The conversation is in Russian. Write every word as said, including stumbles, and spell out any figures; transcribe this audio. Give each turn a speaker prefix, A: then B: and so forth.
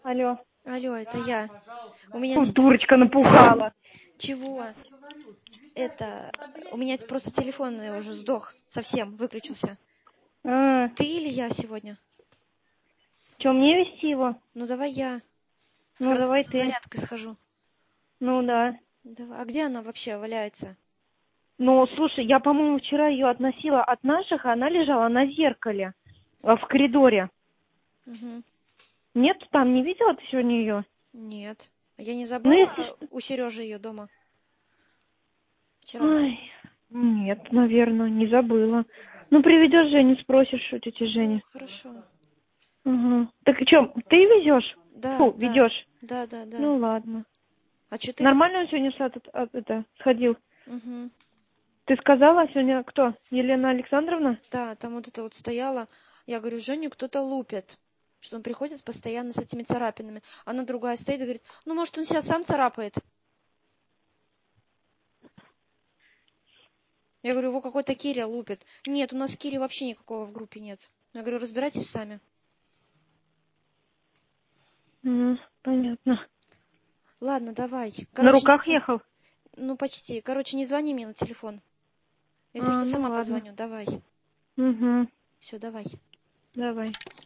A: Алло.
B: Алло, это я. У меня...
A: Фу, дурочка напугала.
B: Чего? Это... У меня просто телефон уже сдох. Совсем выключился.
A: А,
B: Ты или я сегодня?
A: что, мне вести его?
B: Ну, давай я.
A: Ну,
B: Как раз
A: давай
B: за
A: ты.
B: зарядкой схожу.
A: Ну, да.
B: Давай. А где она вообще валяется?
A: Ну, слушай, я, по-моему, вчера ее относила от наших, а она лежала на зеркале а, в коридоре.
B: Угу.
A: Нет, там не видела ты сегодня ее?
B: Нет. Я не
A: Ну,
B: забыла
A: если...
B: у Сережи ее дома? Вчера.
A: Ой, нет, наверное, не забыла. Ну, приведешь Женю, спросишь у тети Жени.
B: Хорошо.
A: Угу. Так и что, ты везешь?
B: Да,
A: Фу,
B: да.
A: ведешь.
B: Да, да, да.
A: Ну, ладно.
B: А что ты ведь...
A: Нормально он сегодня сад, от- это, сходил?
B: Угу.
A: Ты сказала сегодня кто? Елена Александровна?
B: Да, там вот это вот стояла. Я говорю, Женю кто-то лупит. Что он приходит постоянно с этими царапинами. Она другая стоит и говорит, ну, может, он себя сам царапает. Я говорю, его какой-то Киря лупит. Нет, у нас Кири вообще никакого в группе нет. Я говорю, разбирайтесь сами.
A: М, понятно.
B: Ладно, давай.
A: На
B: Короче, не...
A: руках
B: с-
A: ехал?
B: Ну, почти. Короче, не звони мне на телефон. Если
A: А,
B: что,
A: ну
B: сама
A: ладно.
B: позвоню. Давай.
A: Угу.
B: Все, давай.
A: Давай.